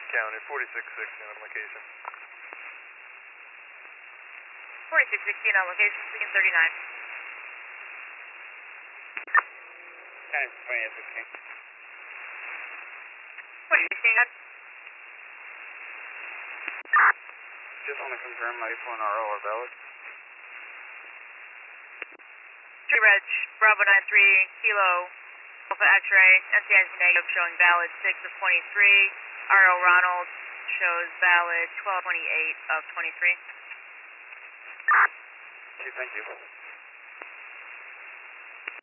County, 4660 on location. 4616 on location, speaking 39. County 2816. 2016, good. Just want to confirm my phone RO are valid. Tree Reg, Bravo 93, Kilo, Alpha X-ray, NCIC negative showing valid 6 of 23. RO Ronald shows valid 12/28 of 23. Okay, thank you.